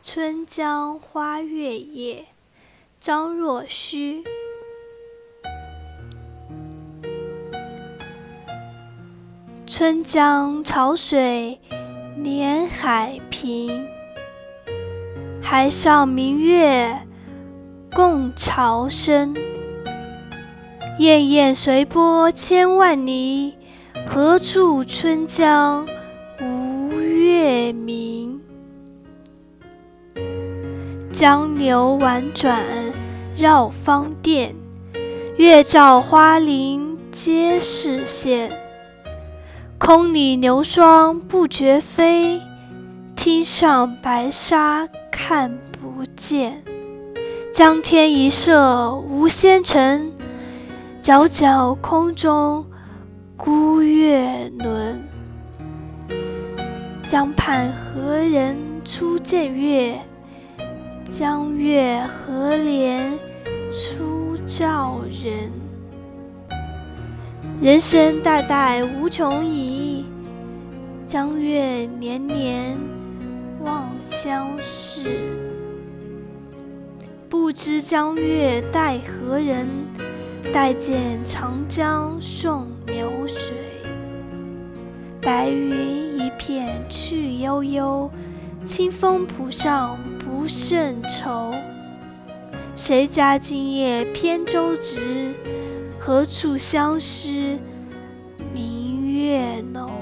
春江花月夜，张若虚。春江潮水连海平，海上明月共潮生。滟滟随波千万里，何处春江无月明？江流宛转绕芳甸，月照花林皆是霰。空里流霜不觉飞，汀上白沙看不见。江天一色无纤尘，皎皎空中孤月轮。江畔何人初见月？江月何年初照人？人生代代无穷已，江月年年望乡事。不知江月待何人？待见长江送流水。白云一片去悠悠，清风浦上不胜愁。谁家今夜扁舟直？何处相思明月楼？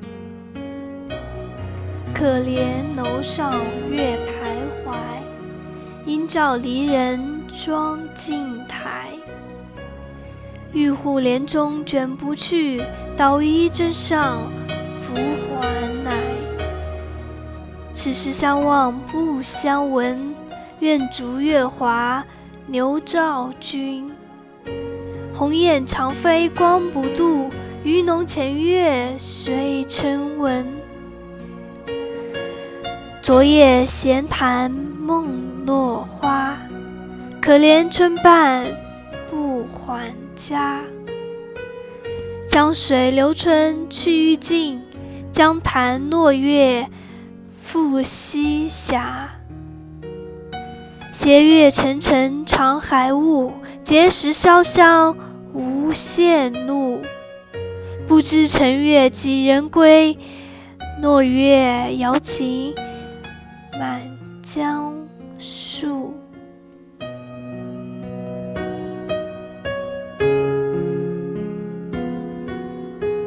可怜楼上月徘徊，应照离人妆镜台。玉户帘中卷不去，捣衣砧上拂还来。此时相望不相闻，愿逐月华流照君。鸿雁长飞光不度，鱼龙潜跃水成文。昨夜闲谈梦落花，可怜春半不还家。江水流春去欲尽，江潭落月复西斜。斜月沉沉藏海雾，碣石潇湘无限路。不知乘月几人归？落月摇情满江树。